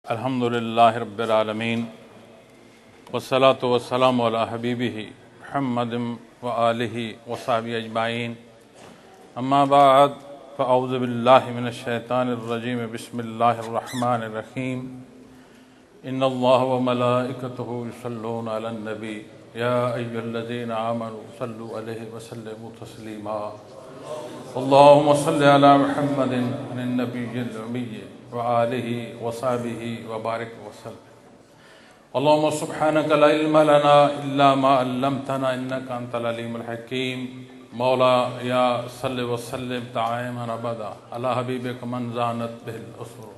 الحمدللہ رب العالمین والصلاة والسلام علی حبیبہ محمد وآلہ وصحبہ اجمعین اما بعد فاعوذ باللہ من الشیطان الرجیم بسم اللہ الرحمن الرحیم ان اللہ وملائکتہ یصلون علی النبی یا ایھا الذین آمنوا صلوا علیہ وسلموا تسلیما اللہم صل علی محمد النبی الامی وآلہ وصحبہ وبارک وسلم اللہم سبحانک لا علم لنا الا ما علمتنا انک انت العلیم الحکیم مولا یا صلی وسلم دائما ابدا علی حبیبک من زانت بہ الاسر۔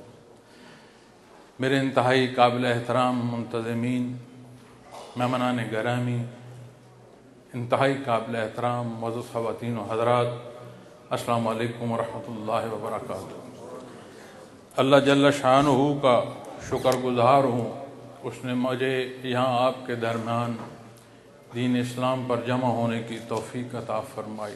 میرے انتہائی قابل احترام منتظمین، مہمانان گرامی، انتہائی قابل احترام معزز خواتین و حضرات، السلام علیکم ورحمۃ اللہ وبرکاتہ۔ اللہ جل شانہ کا شکر گزار ہوں، اس نے مجھے یہاں آپ کے درمیان دین اسلام پر جمع ہونے کی توفیق عطا فرمائی۔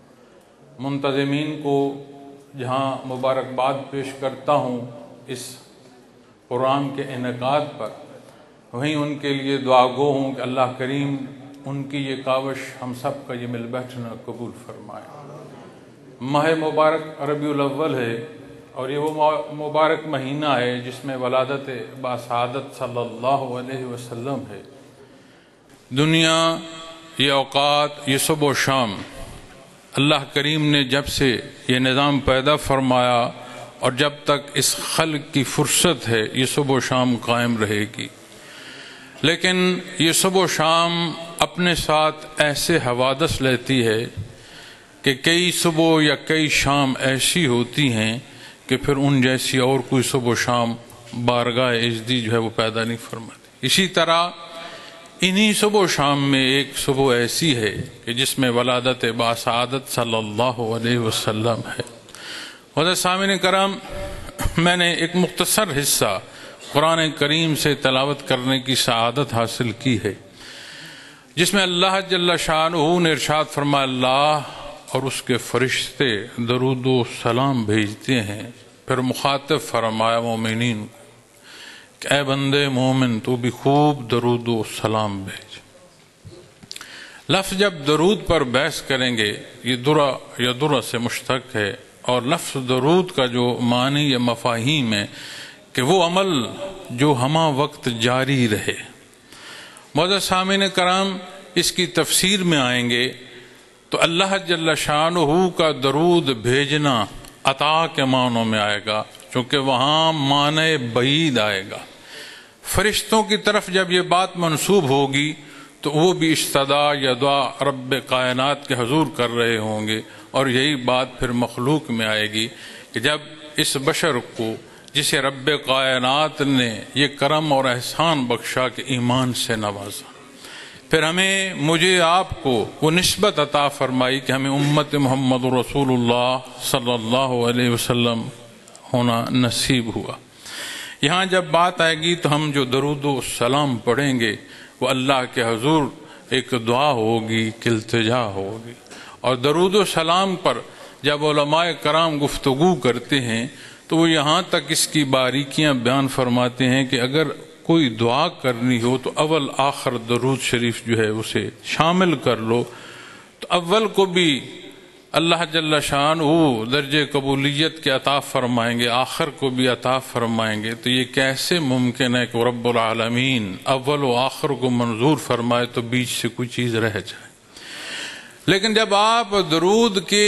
منتظمین کو جہاں مبارکباد پیش کرتا ہوں اس پروگرام کے انعقاد پر، وہیں ان کے لیے دعا گو ہوں کہ اللہ کریم ان کی یہ کاوش ہم سب کا یہ مل بیٹھنا قبول فرمائے۔ ماہ مبارک ربیع الاول ہے اور یہ وہ مبارک مہینہ ہے جس میں ولادت باسعادت صلی اللہ علیہ وسلم ہے۔ دنیا، یہ اوقات، یہ صبح و شام اللہ کریم نے جب سے یہ نظام پیدا فرمایا اور جب تک اس خلق کی فرصت ہے یہ صبح و شام قائم رہے گی، لیکن یہ صبح و شام اپنے ساتھ ایسے حوادث لیتی ہے کہ کئی صبح یا کئی شام ایسی ہوتی ہیں کہ پھر ان جیسی اور کوئی صبح و شام بارگاہ اجدی جو ہے وہ پیدا نہیں فرماتی۔ اسی طرح انہی صبح و شام میں ایک صبح ایسی ہے کہ جس میں ولادت باسعادت صلی اللہ علیہ وسلم ہے۔ حضرت سامعین کرام، میں نے ایک مختصر حصہ قرآن کریم سے تلاوت کرنے کی سعادت حاصل کی ہے، جس میں اللہ جل شانہ نے ارشاد فرمایا، اللہ اور اس کے فرشتے درود و سلام بھیجتے ہیں۔ پھر مخاطب فرمایا مومنین کو کہ اے بندے مومن تو بھی خوب درود و سلام بھیج۔ لفظ جب درود پر بحث کریں گے، یہ درا یا درا سے مشتق ہے، اور لفظ درود کا جو معنی یا مفاہیم ہے کہ وہ عمل جو ہمہ وقت جاری رہے۔ معزز سامعین کرام، اس کی تفسیر میں آئیں گے تو اللہ جل شانہ کا درود بھیجنا عطا کے معنوں میں آئے گا، چونکہ وہاں معنی بعید آئے گا۔ فرشتوں کی طرف جب یہ بات منسوب ہوگی تو وہ بھی استدا یا دعا رب کائنات کے حضور کر رہے ہوں گے، اور یہی بات پھر مخلوق میں آئے گی کہ جب اس بشر کو جسے رب کائنات نے یہ کرم اور احسان بخشا کہ ایمان سے نوازا، پھر مجھے آپ کو وہ نسبت عطا فرمائی کہ ہمیں امت محمد رسول اللہ صلی اللہ علیہ وسلم ہونا نصیب ہوا۔ یہاں جب بات آئے گی تو ہم جو درود و سلام پڑھیں گے وہ اللہ کے حضور ایک دعا ہوگی، التجا ہوگی، اور درود و سلام پر جب علماء کرام گفتگو کرتے ہیں تو وہ یہاں تک اس کی باریکیاں بیان فرماتے ہیں کہ اگر کوئی دعا کرنی ہو تو اول آخر درود شریف جو ہے اسے شامل کر لو، تو اول کو بھی اللہ جل شانہ درجہ قبولیت کے عطا فرمائیں گے، آخر کو بھی عطا فرمائیں گے۔ تو یہ کیسے ممکن ہے کہ رب العالمین اول و آخر کو منظور فرمائے تو بیچ سے کوئی چیز رہ جائے؟ لیکن جب آپ درود کے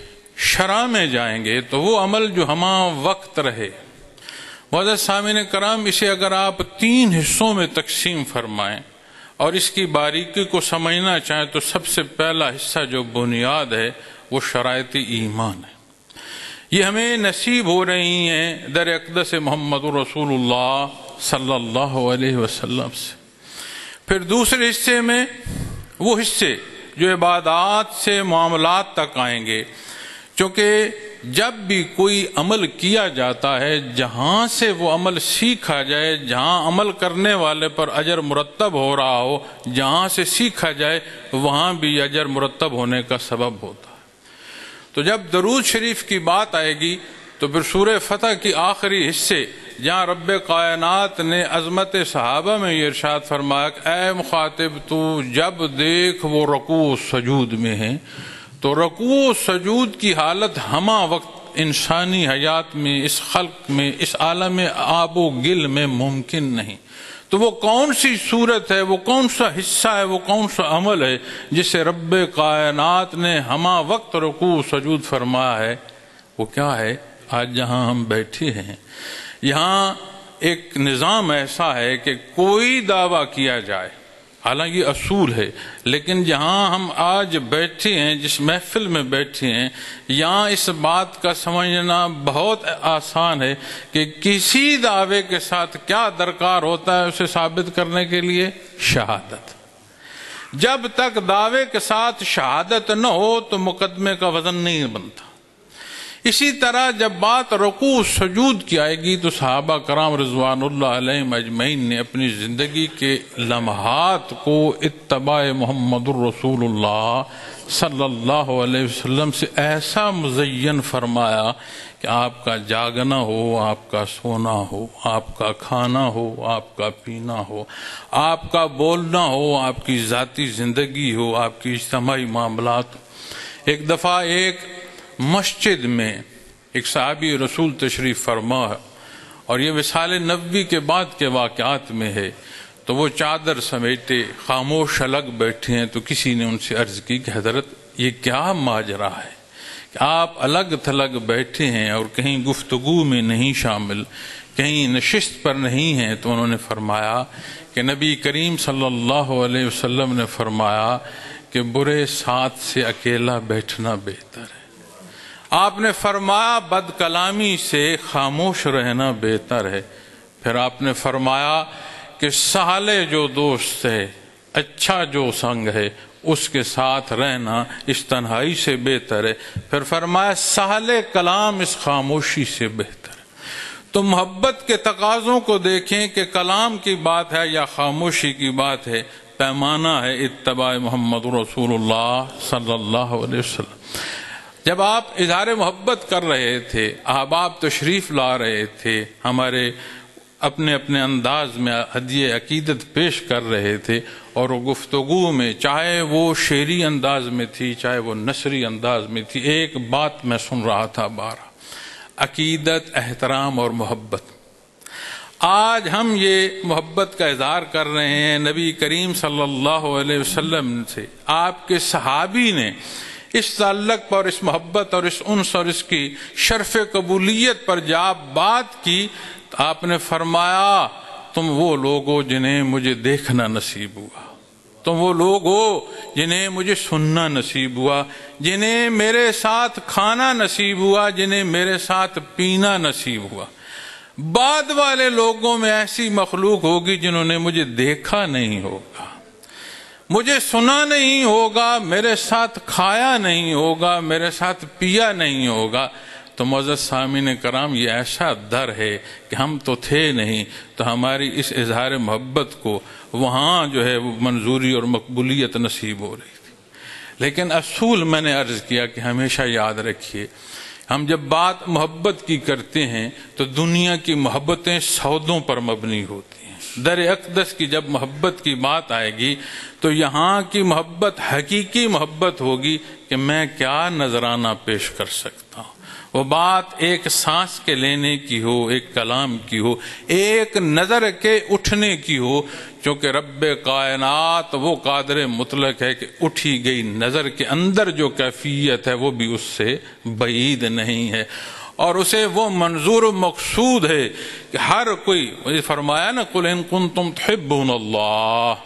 شرح میں جائیں گے تو وہ عمل جو ہمہ وقت رہے، معزز سامعین کرام، اسے اگر آپ 3 حصوں میں تقسیم فرمائیں اور اس کی باریکی کو سمجھنا چاہیں تو سب سے پہلا حصہ جو بنیاد ہے وہ شرائط ایمان ہے۔ یہ ہمیں نصیب ہو رہی ہیں در اقدس محمد رسول اللہ صلی اللہ علیہ وسلم سے۔ پھر دوسرے حصے میں وہ حصے جو عبادات سے معاملات تک آئیں گے، چونکہ جب بھی کوئی عمل کیا جاتا ہے، جہاں سے وہ عمل سیکھا جائے، جہاں عمل کرنے والے پر اجر مرتب ہو رہا ہو، جہاں سے سیکھا جائے وہاں بھی اجر مرتب ہونے کا سبب ہوتا ہے۔ تو جب درود شریف کی بات آئے گی تو پھر سورہ فتح کی آخری حصے جہاں رب کائنات نے عظمت صحابہ میں یہ ارشاد فرمایا کہ اے مخاطب تو جب دیکھ وہ رکوع و سجود میں ہیں، تو رکوع و سجود کی حالت ہمہ وقت انسانی حیات میں، اس خلق میں، اس عالم آب و گل میں ممکن نہیں۔ تو وہ کون سی صورت ہے، وہ کون سا حصہ ہے، وہ کون سا عمل ہے جسے رب کائنات نے ہمہ وقت رکوع و سجود فرمایا ہے؟ وہ کیا ہے؟ آج جہاں ہم بیٹھے ہیں یہاں ایک نظام ایسا ہے کہ کوئی دعویٰ کیا جائے، حالانکہ اصول ہے، لیکن جہاں ہم آج بیٹھے ہیں، جس محفل میں بیٹھے ہیں، یہاں اس بات کا سمجھنا بہت آسان ہے کہ کسی دعوے کے ساتھ کیا درکار ہوتا ہے اسے ثابت کرنے کے لیے؟ شہادت۔ جب تک دعوے کے ساتھ شہادت نہ ہو تو مقدمے کا وزن نہیں بنتا۔ اسی طرح جب بات رکوع سجود کی آئے گی تو صحابہ کرام رضوان اللہ علیہم اجمعین نے اپنی زندگی کے لمحات کو اتباع محمد الرسول اللہ صلی اللہ علیہ وسلم سے ایسا مزین فرمایا کہ آپ کا جاگنا ہو، آپ کا سونا ہو، آپ کا کھانا ہو، آپ کا پینا ہو، آپ کا بولنا ہو، آپ کی ذاتی زندگی ہو، آپ کی اجتماعی معاملات ہو۔ ایک دفعہ ایک مسجد میں ایک صحابی رسول تشریف فرما ہے، اور یہ وصال نبوی کے بعد کے واقعات میں ہے، تو وہ چادر سمیٹے خاموش الگ بیٹھے ہیں، تو کسی نے ان سے عرض کی کہ حضرت یہ کیا ماجرا ہے کہ آپ الگ تھلگ بیٹھے ہیں اور کہیں گفتگو میں نہیں شامل، کہیں نشست پر نہیں ہیں؟ تو انہوں نے فرمایا کہ نبی کریم صلی اللہ علیہ وسلم نے فرمایا کہ برے ساتھ سے اکیلا بیٹھنا بہتر ہے۔ آپ نے فرمایا بد کلامی سے خاموش رہنا بہتر ہے۔ پھر آپ نے فرمایا کہ صالح جو دوست ہے، اچھا جو سنگ ہے، اس کے ساتھ رہنا اس تنہائی سے بہتر ہے۔ پھر فرمایا صالح کلام اس خاموشی سے بہتر ہے۔ تو محبت کے تقاضوں کو دیکھیں کہ کلام کی بات ہے یا خاموشی کی بات ہے، پیمانہ ہے اتباع محمد رسول اللہ صلی اللہ علیہ وسلم۔ جب آپ اظہار محبت کر رہے تھے، احباب تشریف لا رہے تھے، ہمارے اپنے اپنے انداز میں ہدیہ عقیدت پیش کر رہے تھے، اور وہ گفتگو میں چاہے وہ شعری انداز میں تھی چاہے وہ نثری انداز میں تھی، ایک بات میں سن رہا تھا بارہ: عقیدت، احترام اور محبت۔ آج ہم یہ محبت کا اظہار کر رہے ہیں نبی کریم صلی اللہ علیہ وسلم سے۔ آپ کے صحابی نے اس تعلق پر، اس محبت اور اس انس اور اس کی شرف قبولیت پر جب بات کی تو آپ نے فرمایا تم وہ لوگ ہو جنہیں مجھے دیکھنا نصیب ہوا، تم وہ لوگ ہو جنہیں مجھے سننا نصیب ہوا، جنہیں میرے ساتھ کھانا نصیب ہوا، جنہیں میرے ساتھ پینا نصیب ہوا۔ بعد والے لوگوں میں ایسی مخلوق ہوگی جنہوں نے مجھے دیکھا نہیں ہوگا، مجھے سنا نہیں ہوگا، میرے ساتھ کھایا نہیں ہوگا، میرے ساتھ پیا نہیں ہوگا۔ تو معزز سامعین کرام، یہ ایسا در ہے کہ ہم تو تھے نہیں، تو ہماری اس اظہار محبت کو وہاں جو ہے وہ منظوری اور مقبولیت نصیب ہو رہی تھی۔ لیکن اصول میں نے عرض کیا کہ ہمیشہ یاد رکھیے، ہم جب بات محبت کی کرتے ہیں تو دنیا کی محبتیں سودوں پر مبنی ہوتی ہیں۔ در اقدس کی جب محبت کی بات آئے گی تو یہاں کی محبت حقیقی محبت ہوگی کہ میں کیا نذرانہ پیش کر سکتا ہوں۔ وہ بات ایک سانس کے لینے کی ہو، ایک کلام کی ہو، ایک نظر کے اٹھنے کی ہو، چونکہ رب کائنات وہ قادر مطلق ہے کہ اٹھی گئی نظر کے اندر جو کیفیت ہے وہ بھی اس سے بعید نہیں ہے، اور اسے وہ منظور و مقصود ہے کہ ہر کوئی، فرمایا نا قل ان کنتم تحبون اللہ،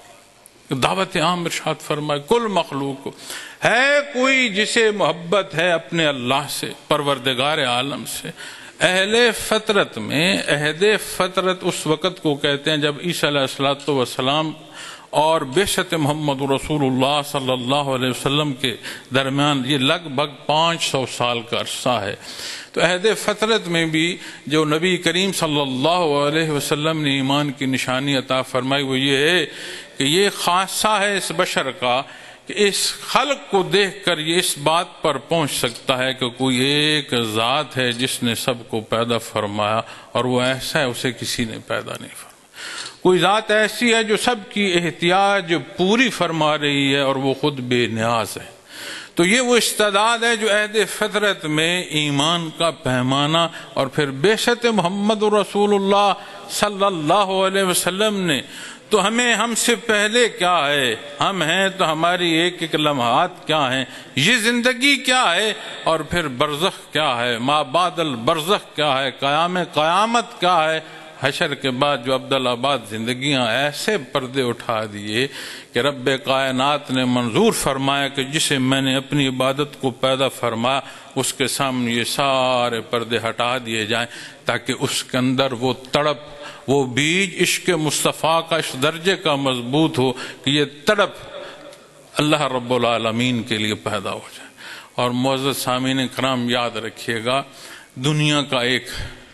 دعوت عام ارشاد فرمائے کل مخلوق ہے کوئی جسے محبت ہے اپنے اللہ سے، پروردگار عالم سے۔ اہل فطرت میں، عہد فطرت اس وقت کو کہتے ہیں جب عیسیٰ علیہ السلام اور بعثت محمد رسول اللہ صلی اللہ علیہ وسلم کے درمیان یہ لگ بھگ 500 سال کا عرصہ ہے۔ تو عہد فطرت میں بھی جو نبی کریم صلی اللہ علیہ وسلم نے ایمان کی نشانی عطا فرمائی وہ یہ ہے کہ یہ خاصہ ہے اس بشر کا کہ اس خلق کو دیکھ کر یہ اس بات پر پہنچ سکتا ہے کہ کوئی ایک ذات ہے جس نے سب کو پیدا فرمایا، اور وہ ایسا ہے اسے کسی نے پیدا نہیں فرمایا۔ کوئی ذات ایسی ہے جو سب کی احتیاج پوری فرما رہی ہے اور وہ خود بے نیاز ہے۔ تو یہ وہ استعداد ہے جو عہد فطرت میں ایمان کا پیمانہ اور پھر بعثت محمد رسول اللہ صلی اللہ علیہ وسلم نے تو ہم سے پہلے کیا ہے، ہم ہیں تو ہماری ایک ایک لمحات کیا ہیں، یہ زندگی کیا ہے، اور پھر برزخ کیا ہے، ما بعد البرزخ کیا ہے، قیامت کیا ہے، حشر کے بعد جو عبدالآباد زندگیاں، ایسے پردے اٹھا دیے کہ رب کائنات نے منظور فرمایا کہ جسے میں نے اپنی عبادت کو پیدا فرمایا اس کے سامنے یہ سارے پردے ہٹا دیے جائیں، تاکہ اس کے اندر وہ تڑپ، وہ بیج عشق مصطفیٰ کا اس درجے کا مضبوط ہو کہ یہ تڑپ اللہ رب العالمین کے لیے پیدا ہو جائے۔ اور معزز سامعین کرام یاد رکھیے گا، دنیا کا ایک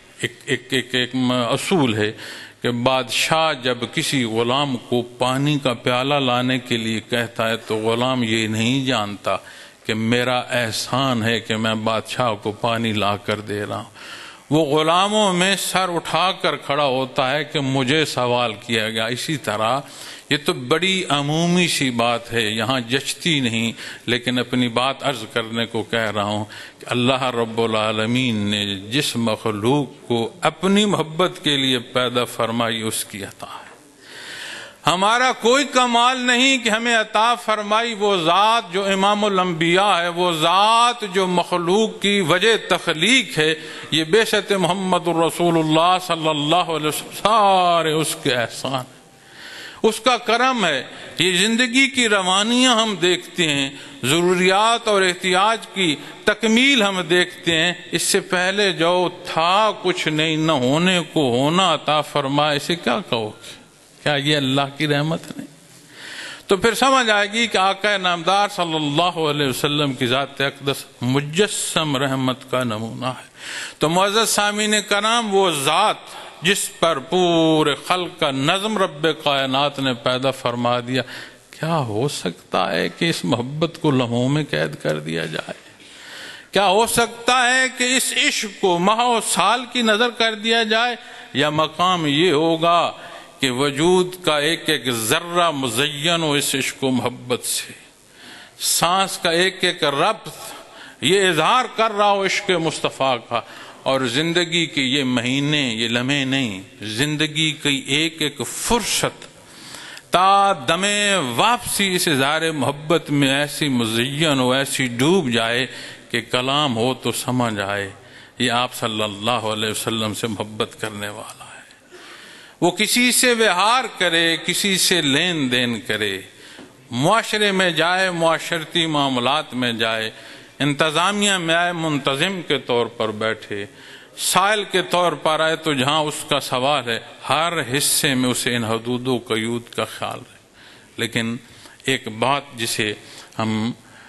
اصول ہے کہ بادشاہ جب کسی غلام کو پانی کا پیالہ لانے کے لیے کہتا ہے تو غلام یہ نہیں جانتا کہ میرا احسان ہے کہ میں بادشاہ کو پانی لا کر دے رہا ہوں، وہ غلاموں میں سر اٹھا کر کھڑا ہوتا ہے کہ مجھے سوال کیا گیا۔ اسی طرح یہ تو بڑی عمومی سی بات ہے، یہاں جچتی نہیں، لیکن اپنی بات عرض کرنے کو کہہ رہا ہوں کہ اللہ رب العالمین نے جس مخلوق کو اپنی محبت کے لیے پیدا فرمائی اس کی عطا ہے۔ ہمارا کوئی کمال نہیں کہ ہمیں عطا فرمائی وہ ذات جو امام الانبیاء ہے، وہ ذات جو مخلوق کی وجہ تخلیق ہے، یہ بعثت محمد الرسول اللہ صلی اللہ علیہ وسلم سارے اس کے احسان، اس کا کرم ہے۔ یہ زندگی کی روانیاں ہم دیکھتے ہیں، ضروریات اور احتیاج کی تکمیل ہم دیکھتے ہیں، اس سے پہلے جو تھا کچھ نہیں، نہ ہونے کو ہونا عطا فرمائے، اسے کیا کہو گے؟ کیا یہ اللہ کی رحمت نہیں؟ تو پھر سمجھ آئے گی کہ آقا نامدار صلی اللہ علیہ وسلم کی ذات اقدس مجسم رحمت کا نمونہ ہے۔ تو معزز سامعین کرام، وہ ذات جس پر پورے خلق کا نظم رب کائنات نے پیدا فرما دیا، کیا ہو سکتا ہے کہ اس محبت کو لمحوں میں قید کر دیا جائے؟ کیا ہو سکتا ہے کہ اس عشق کو ماہ و سال کی نظر کر دیا جائے؟ یا مقام یہ ہوگا کہ وجود کا ایک ایک ذرہ مزین ہو اس عشق و محبت سے، سانس کا ایک ایک ربط یہ اظہار کر رہا ہو عشق مصطفیٰ کا، اور زندگی کے یہ مہینے، یہ لمحے نہیں، زندگی کی ایک ایک فرصت تا دم واپسی اس اظہار محبت میں ایسی مزین ہو، ایسی ڈوب جائے کہ کلام ہو تو سمجھ آئے یہ آپ صلی اللہ علیہ وسلم سے محبت کرنے والا ہے۔ وہ کسی سے وہار کرے، کسی سے لین دین کرے، معاشرے میں جائے، معاشرتی معاملات میں جائے، انتظامیہ میں آئے، منتظم کے طور پر بیٹھے، سائل کے طور پر آئے، تو جہاں اس کا سوال ہے ہر حصے میں اسے ان حدود و قیود کا خیال ہے۔ لیکن ایک بات جسے ہم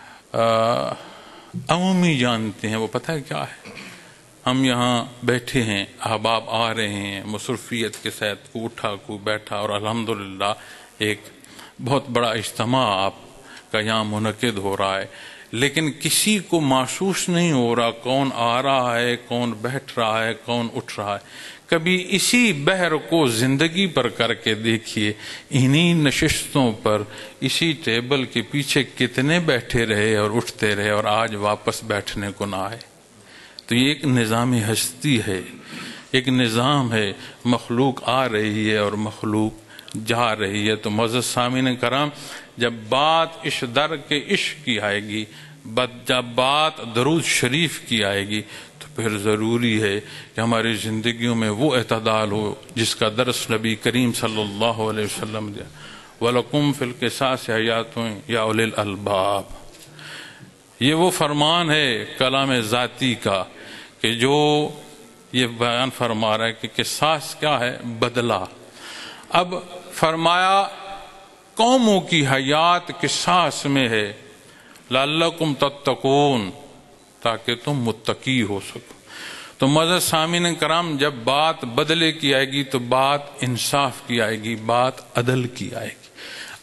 عمومی جانتے ہیں، وہ پتہ ہے کیا ہے؟ ہم یہاں بیٹھے ہیں، احباب آ رہے ہیں مصروفیت کے ساتھ، کو اٹھا کو بیٹھا، اور الحمدللہ ایک بہت بڑا اجتماع آپ کا یہاں منعقد ہو رہا ہے، لیکن کسی کو محسوس نہیں ہو رہا کون آ رہا ہے، کون بیٹھ رہا ہے، کون اٹھ رہا ہے۔ کبھی اسی بحر کو زندگی پر کر کے دیکھیے، انہی نشستوں پر، اسی ٹیبل کے پیچھے کتنے بیٹھے رہے اور اٹھتے رہے اور آج واپس بیٹھنے کو نہ آئے۔ تو یہ ایک نظام ہستی ہے، ایک نظام ہے، مخلوق آ رہی ہے اور مخلوق جا رہی ہے۔ تو معزز سامعین کرام، جب بات اس در کے عشق کی آئے گی، جب بات درود شریف کی آئے گی، تو پھر ضروری ہے کہ ہماری زندگیوں میں وہ اعتدال ہو جس کا درس نبی کریم صلی اللہ علیہ وسلم دیا، وَلَكُمْ فِي الْقِصَاصِ حَيَاتٌ يَا أُولِي الْأَلْبَابِ۔ یہ وہ فرمان ہے کلام ذاتی کا کہ جو یہ بیان فرما رہا ہے کہ قصاص کیا ہے؟ بدلہ۔ اب فرمایا قوموں کی حیات قصاص میں ہے، لعلکم تتقون، تاکہ تم متقی ہو سکو۔ تو معزز سامعین کرام، جب بات بدلے کی آئے گی تو بات انصاف کی آئے گی، بات عدل کی آئے گی۔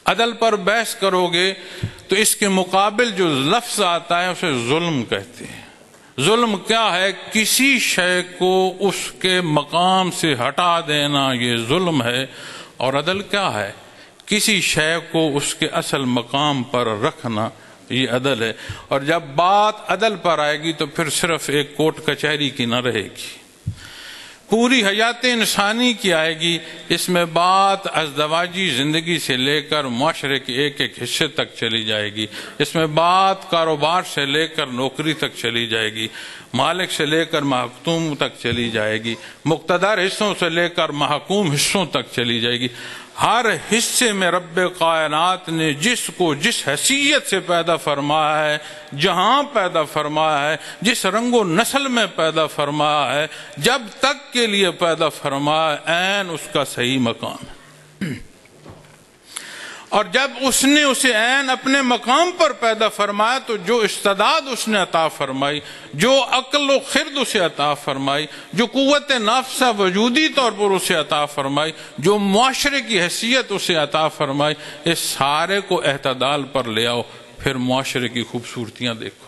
عدل پر بحث کرو گے تو اس کے مقابل جو لفظ آتا ہے اسے ظلم کہتے ہیں۔ ظلم کیا ہے؟ کسی شے کو اس کے مقام سے ہٹا دینا، یہ ظلم ہے۔ اور عدل کیا ہے؟ کسی شے کو اس کے اصل مقام پر رکھنا، یہ عدل ہے۔ اور جب بات عدل پر آئے گی تو پھر صرف ایک کورٹ کچہری کی نہ رہے گی، پوری حیات انسانی کی آئے گی۔ اس میں بات ازدواجی زندگی سے لے کر معاشرے کے ایک ایک حصے تک چلی جائے گی۔ اس میں بات کاروبار سے لے کر نوکری تک چلی جائے گی، مالک سے لے کر محکوم تک چلی جائے گی، مقتدر حصوں سے لے کر محکوم حصوں تک چلی جائے گی۔ ہر حصے میں رب کائنات نے جس کو جس حیثیت سے پیدا فرمایا ہے، جہاں پیدا فرمایا ہے، جس رنگ و نسل میں پیدا فرمایا ہے، جب تک کے لیے پیدا فرمایا ہے، عین اس کا صحیح مقام ہے۔ اور جب اس نے اسے عین اپنے مقام پر پیدا فرمایا تو جو استعداد اس نے عطا فرمائی، جو عقل و خرد اسے عطا فرمائی، جو قوت نافذہ وجودی طور پر اسے عطا فرمائی، جو معاشرے کی حیثیت اسے عطا فرمائی، اس سارے کو اعتدال پر لے آؤ، پھر معاشرے کی خوبصورتیاں دیکھو،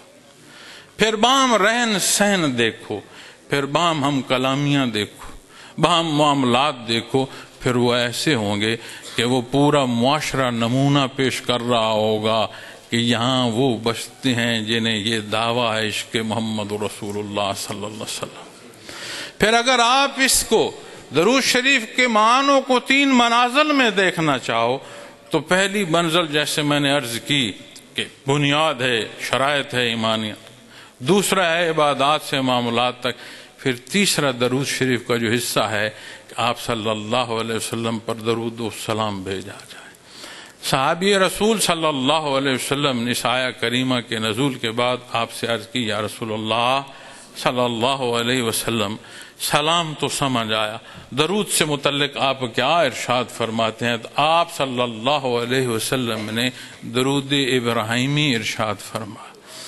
پھر باہم رہن سہن دیکھو، پھر باہم ہم کلامیاں دیکھو، باہم معاملات دیکھو، پھر وہ ایسے ہوں گے کہ وہ پورا معاشرہ نمونہ پیش کر رہا ہوگا کہ یہاں وہ بستے ہیں جنہیں یہ دعویٰ ہے عشق محمد رسول اللہ صلی اللہ علیہ وسلم۔ پھر اگر آپ اس کو درود شریف کے معنوں کو 3 منازل میں دیکھنا چاہو تو پہلی منزل جیسے میں نے عرض کی کہ بنیاد ہے، شرائط ہے ایمانیت، دوسرا ہے عبادات سے معاملات تک، پھر تیسرا درود شریف کا جو حصہ ہے کہ آپ صلی اللہ علیہ وسلم پر درود و سلام بھیجا جائے۔ صحابی رسول صلی اللہ علیہ وسلم نے اس آیہ کریمہ کے نزول کے بعد آپ سے عرض کی، یا رسول اللہ صلی اللہ علیہ وسلم، سلام تو سمجھ آیا، درود سے متعلق آپ کیا ارشاد فرماتے ہیں؟ تو آپ صلی اللہ علیہ وسلم نے درود ابراہیمی ارشاد فرمایا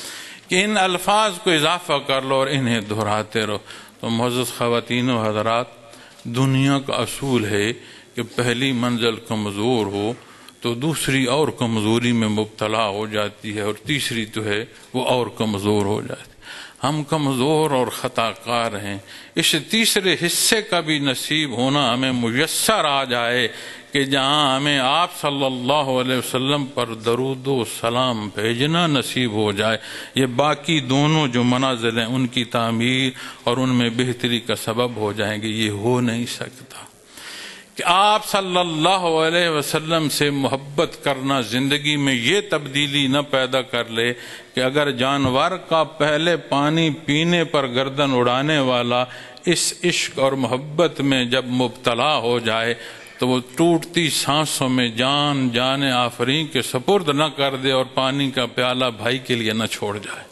کہ ان الفاظ کو اضافہ کر لو اور انہیں دہراتے رہو۔ تو معزز خواتین و حضرات، دنیا کا اصول ہے کہ پہلی منزل کمزور ہو تو دوسری اور کمزوری میں مبتلا ہو جاتی ہے، اور تیسری تو ہے وہ اور کمزور ہو جاتی ہے۔ ہم کمزور اور خطا کار ہیں، اس تیسرے حصے کا بھی نصیب ہونا ہمیں میسر آ جائے کہ جہاں ہمیں آپ صلی اللہ علیہ وسلم پر درود و سلام بھیجنا نصیب ہو جائے، یہ باقی دونوں جو منازل ہیں ان کی تعمیر اور ان میں بہتری کا سبب ہو جائیں گے۔ یہ ہو نہیں سکتا کہ آپ صلی اللہ علیہ وسلم سے محبت کرنا زندگی میں یہ تبدیلی نہ پیدا کر لے کہ اگر جانور کا پہلے پانی پینے پر گردن اڑانے والا اس عشق اور محبت میں جب مبتلا ہو جائے تو وہ ٹوٹتی سانسوں میں جان آفرین کے سپرد نہ کر دے اور پانی کا پیالہ بھائی کے لیے نہ چھوڑ جائے،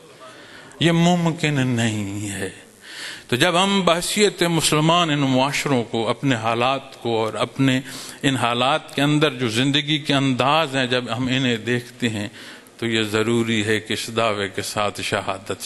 یہ ممکن نہیں ہے۔ تو جب ہم بحثیت مسلمان ان معاشروں کو، اپنے حالات کو اور اپنے ان حالات کے اندر جو زندگی کے انداز ہیں، جب ہم انہیں دیکھتے ہیں تو یہ ضروری ہے کہ اس دعوے کے ساتھ شہادت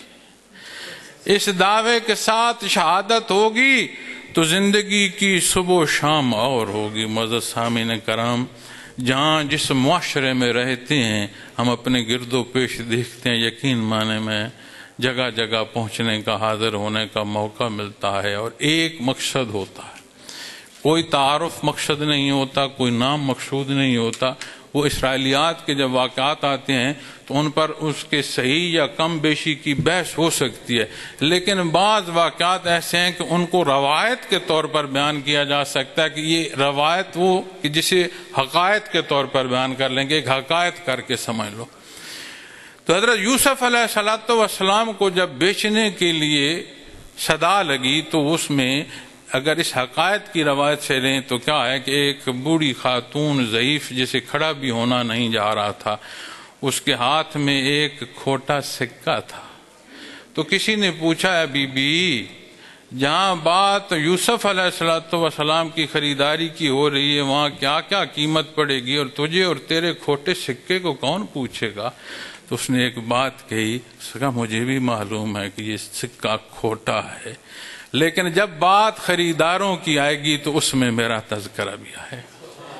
چاہیے۔ اس دعوے کے ساتھ شہادت ہوگی تو زندگی کی صبح و شام اور ہوگی۔ معزز سامعین کرام، جہاں جس معاشرے میں رہتے ہیں ہم اپنے گرد و پیش دیکھتے ہیں، یقین مانے میں جگہ جگہ پہنچنے کا، حاضر ہونے کا موقع ملتا ہے، اور ایک مقصد ہوتا ہے، کوئی تعارف مقصد نہیں ہوتا، کوئی نام مقصود نہیں ہوتا۔ وہ اسرائیلیات کے جب واقعات آتے ہیں تو ان پر اس کے صحیح یا کم بیشی کی بحث ہو سکتی ہے، لیکن بعض واقعات ایسے ہیں کہ ان کو روایت کے طور پر بیان کیا جا سکتا ہے کہ یہ روایت وہ کہ جسے حقائق کے طور پر بیان کر لیں گے، ایک حقائق کر کے سمجھ لو۔ تو حضرت یوسف علیہ السلام کو جب بیچنے کے لیے صدا لگی تو اس میں اگر اس حقائق کی روایت سے لیں تو کیا ہے کہ ایک بوڑھی خاتون ضعیف جسے کھڑا بھی ہونا نہیں جا رہا تھا، اس کے ہاتھ میں ایک کھوٹا سکہ تھا۔ تو کسی نے پوچھا، بی بی، جہاں بات یوسف علیہ السلام کی خریداری کی ہو رہی ہے وہاں کیا کیا قیمت پڑے گی، اور تجھے اور تیرے کھوٹے سکے کو کون پوچھے گا؟ تو اس نے ایک بات کہی، اس نے کہا مجھے بھی معلوم ہے کہ یہ سکہ کھوٹا ہے، لیکن جب بات خریداروں کی آئے گی تو اس میں میرا تذکرہ بھی آئے گا۔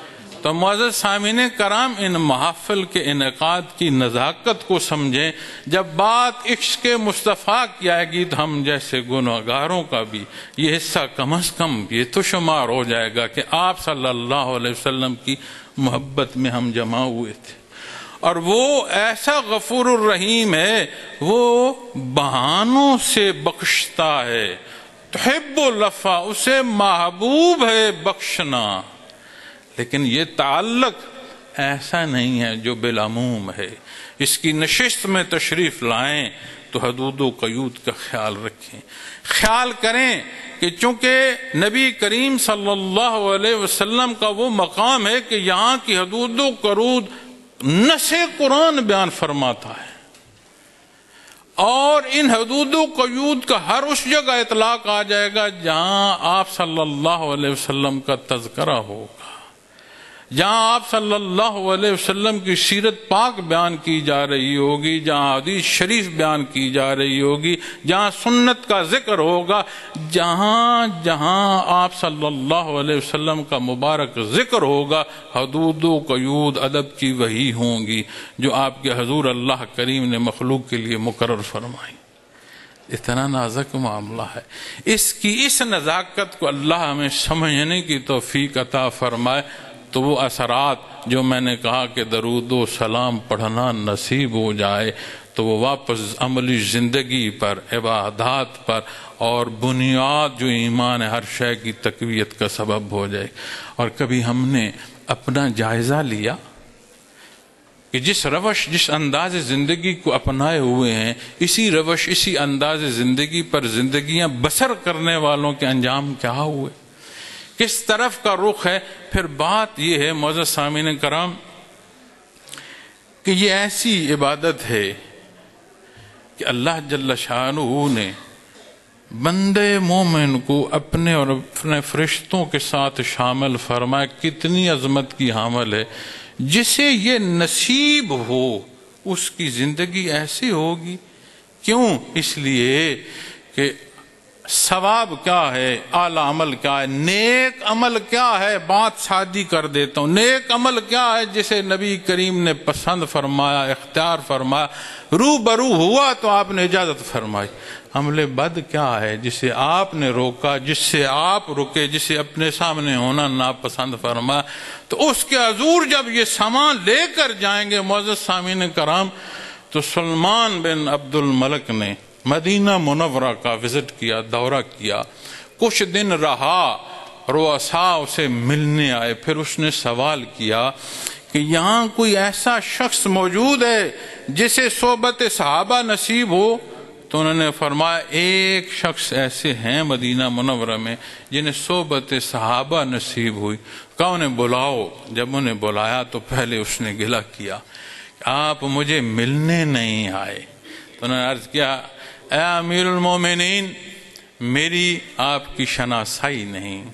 تو معزز سامعین کرام، ان محافل کے انعقاد کی نزاکت کو سمجھیں۔ جب بات عشق مصطفیٰ کی آئے گی تو ہم جیسے گنہگاروں کا بھی یہ حصہ کم از کم یہ تو شمار ہو جائے گا کہ آپ صلی اللہ علیہ وسلم کی محبت میں ہم جمع ہوئے تھے۔ اور وہ ایسا غفور الرحیم ہے، وہ بہانوں سے بخشتا ہے۔ تحب العفو، اسے محبوب ہے بخشنا، لیکن یہ تعلق ایسا نہیں ہے جو بالعموم ہے۔ اس کی نشست میں تشریف لائیں تو حدود و قیود کا خیال رکھیں، خیال کریں کہ چونکہ نبی کریم صلی اللہ علیہ وسلم کا وہ مقام ہے کہ یہاں کی حدود و قیود نص قرآن بیان فرماتا ہے، اور ان حدود و قیود کا ہر اس جگہ اطلاق آ جائے گا جہاں آپ صلی اللہ علیہ وسلم کا تذکرہ ہوگا، جہاں آپ صلی اللہ علیہ وسلم کی سیرت پاک بیان کی جا رہی ہوگی، جہاں حدیث شریف بیان کی جا رہی ہوگی، جہاں سنت کا ذکر ہوگا، جہاں جہاں آپ صلی اللہ علیہ وسلم کا مبارک ذکر ہوگا، حدود و قیود ادب کی وہی ہوں گی جو آپ کے حضور اللہ کریم نے مخلوق کے لیے مقرر فرمائی۔ اتنا نازک معاملہ ہے، اس نزاکت کو اللہ ہمیں سمجھنے کی توفیق عطا فرمائے، تو وہ اثرات جو میں نے کہا کہ درود و سلام پڑھنا نصیب ہو جائے تو وہ واپس عملی زندگی پر، عبادات پر، اور بنیاد جو ایمان ہے ہر شے کی تقویت کا سبب ہو جائے۔ اور کبھی ہم نے اپنا جائزہ لیا کہ جس روش، جس انداز زندگی کو اپنائے ہوئے ہیں، اسی روش، اسی انداز زندگی پر زندگیاں بسر کرنے والوں کے انجام کیا ہوئے، کس طرف کا رخ ہے؟ پھر بات یہ ہے معزز سامعین کرام کہ یہ ایسی عبادت ہے کہ اللہ جل شانہ نے بندے مومن کو اپنے اور اپنے فرشتوں کے ساتھ شامل فرمایا۔ کتنی عظمت کی حامل ہے، جسے یہ نصیب ہو اس کی زندگی ایسی ہوگی۔ کیوں؟ اس لیے کہ ثواب کیا ہے، اعلی عمل کیا ہے، نیک عمل کیا ہے، بات سادی کر دیتا ہوں، نیک عمل کیا ہے جسے نبی کریم نے پسند فرمایا، اختیار فرمایا، روبرو ہوا تو آپ نے اجازت فرمائی۔ عمل بد کیا ہے جسے آپ نے روکا، جس سے آپ رکے، جسے اپنے سامنے ہونا ناپسند فرمایا۔ تو اس کے حضور جب یہ سامان لے کر جائیں گے معزز سامعین کرام، تو سلمان بن عبد الملک نے مدینہ منورہ کا وزٹ کیا، دورہ کیا، کچھ دن رہا، رؤساء اسے ملنے آئے، پھر اس نے سوال کیا کہ یہاں کوئی ایسا شخص موجود ہے جسے صحبت صحابہ نصیب ہو؟ تو انہوں نے فرمایا ایک شخص ایسے ہیں مدینہ منورہ میں جنہیں صحبت صحابہ نصیب ہوئی۔ کہا انہیں بلاؤ۔ جب انہیں بلایا تو پہلے اس نے گلہ کیا کہ آپ مجھے ملنے نہیں آئے۔ تو انہوں نے عرض کیا اے امیر المومنین، میری آپ کی شناسائی نہیں،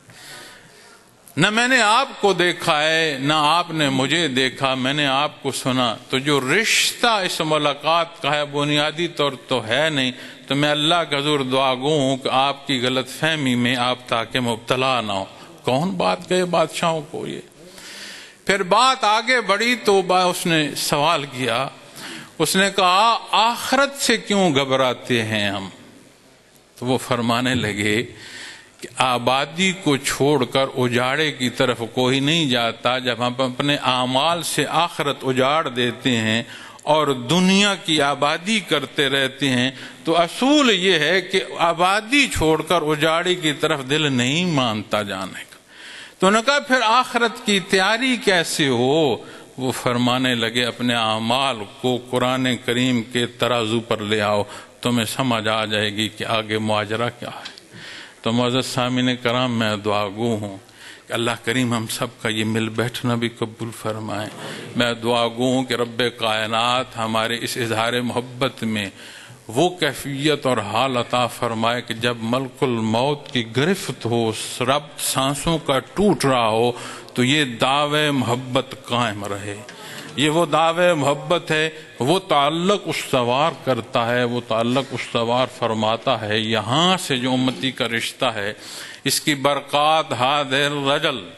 نہ میں نے آپ کو دیکھا ہے نہ آپ نے مجھے دیکھا، میں نے آپ کو سنا، تو جو رشتہ اس ملاقات کا ہے بنیادی طور تو ہے نہیں، تو میں اللہ کا حضور دعا گو ہوں کہ آپ کی غلط فہمی میں آپ تاکہ مبتلا نہ ہو۔ کون بات کہے بادشاہوں کو یہ؟ پھر بات آگے بڑھی تو اس نے سوال کیا، اس نے کہا آخرت سے کیوں گھبراتے ہیں ہم؟ تو وہ فرمانے لگے کہ آبادی کو چھوڑ کر اجاڑے کی طرف کوئی نہیں جاتا۔ جب ہم اپنے اعمال سے آخرت اجاڑ دیتے ہیں اور دنیا کی آبادی کرتے رہتے ہیں تو اصول یہ ہے کہ آبادی چھوڑ کر اجاڑی کی طرف دل نہیں مانتا جانے کا۔ تو انہوں نے کہا پھر آخرت کی تیاری کیسے ہو؟ وہ فرمانے لگے اپنے اعمال کو قرآن کریم کے ترازو پر لے آؤ، تمہیں سمجھ آ جائے گی کہ آگے ماجرا کیا ہے۔ تو معزز سامعین کرام، میں دعا گو ہوں کہ اللہ کریم ہم سب کا یہ مل بیٹھنا بھی قبول فرمائے۔ میں دعا گو ہوں کہ رب کائنات ہمارے اس اظہار محبت میں وہ کیفیت اور حال عطا فرمائے کہ جب ملک الموت کی گرفت ہو، رب سانسوں کا ٹوٹ رہا ہو، تو یہ دعوے محبت قائم رہے۔ یہ وہ دعوے محبت ہے، وہ تعلق استوار کرتا ہے، وہ تعلق استوار فرماتا ہے۔ یہاں سے جو امتی کا رشتہ ہے، اس کی برکات ہادر رجل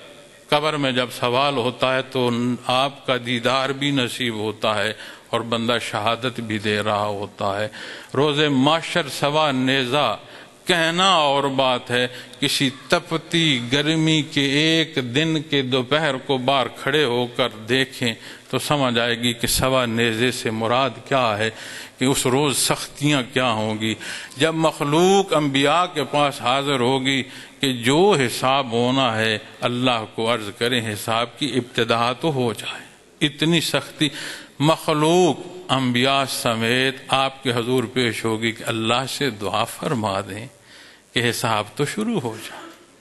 قبر میں جب سوال ہوتا ہے تو آپ کا دیدار بھی نصیب ہوتا ہے اور بندہ شہادت بھی دے رہا ہوتا ہے۔ روز محشر سوا نیزہ کہنا اور بات ہے، کسی تپتی گرمی کے ایک دن کے دوپہر کو باہر کھڑے ہو کر دیکھیں تو سمجھ آئے گی کہ سوا نیزے سے مراد کیا ہے، کہ اس روز سختیاں کیا ہوں گی جب مخلوق انبیاء کے پاس حاضر ہوگی کہ جو حساب ہونا ہے اللہ کو عرض کریں حساب کی ابتدا تو ہو جائے۔ اتنی سختی مخلوق انبیاء سمیت آپ کے حضور پیش ہوگی کہ اللہ سے دعا فرما دیں کہ حساب تو شروع ہو جائے۔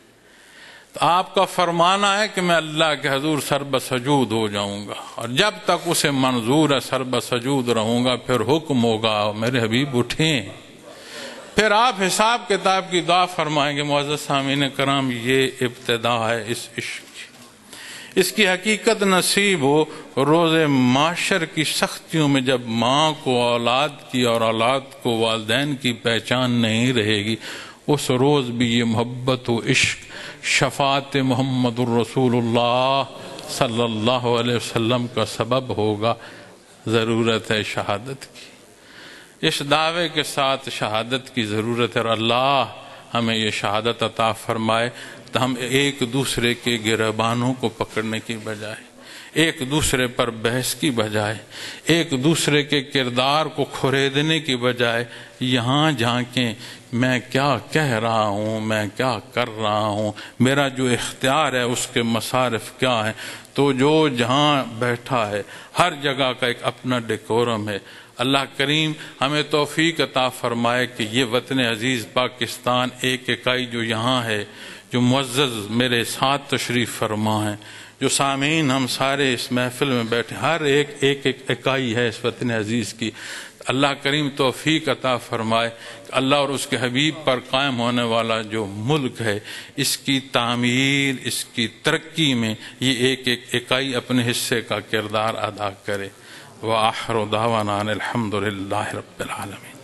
تو آپ کا فرمانا ہے کہ میں اللہ کے حضور سر بسجود ہو جاؤں گا، اور جب تک اسے منظور ہے سر بسجود رہوں گا، پھر حکم ہوگا میرے حبیب اٹھیں، پھر آپ حساب کتاب کی دعا فرمائیں گے۔ معزز سامعین کرام، یہ ابتدا ہے اس عشق کی۔ اس کی حقیقت نصیب ہو روز محشر کی سختیوں میں، جب ماں کو اولاد کی اور اولاد کو والدین کی پہچان نہیں رہے گی، اس روز بھی یہ محبت و عشق شفاعت محمد الرسول اللہ صلی اللہ علیہ وسلم کا سبب ہوگا۔ ضرورت ہے شہادت کی، اس دعوے کے ساتھ شہادت کی ضرورت ہے، اور اللہ ہمیں یہ شہادت عطا فرمائے تو ہم ایک دوسرے کے گریبانوں کو پکڑنے کی بجائے، ایک دوسرے پر بحث کی بجائے، ایک دوسرے کے کردار کو کھریدنے کی بجائے یہاں جھانکیں میں کیا کہہ رہا ہوں، میں کیا کر رہا ہوں، میرا جو اختیار ہے اس کے مصارف کیا ہیں۔ تو جو جہاں بیٹھا ہے ہر جگہ کا ایک اپنا ڈیکورم ہے۔ اللہ کریم ہمیں توفیق عطا فرمائے کہ یہ وطن عزیز پاکستان ایک اکائی جو یہاں ہے، جو معزز میرے ساتھ تشریف فرما ہیں، جو سامعین ہم سارے اس محفل میں بیٹھے، ہر ایک اکائی ہے اس وطن عزیز کی۔ اللہ کریم توفیق عطا فرمائے کہ اللہ اور اس کے حبیب پر قائم ہونے والا جو ملک ہے، اس کی تعمیر، اس کی ترقی میں یہ ایک اکائی اپنے حصے کا کردار ادا کرے۔ وآخر دعوانا الحمد للہ رب العالمین۔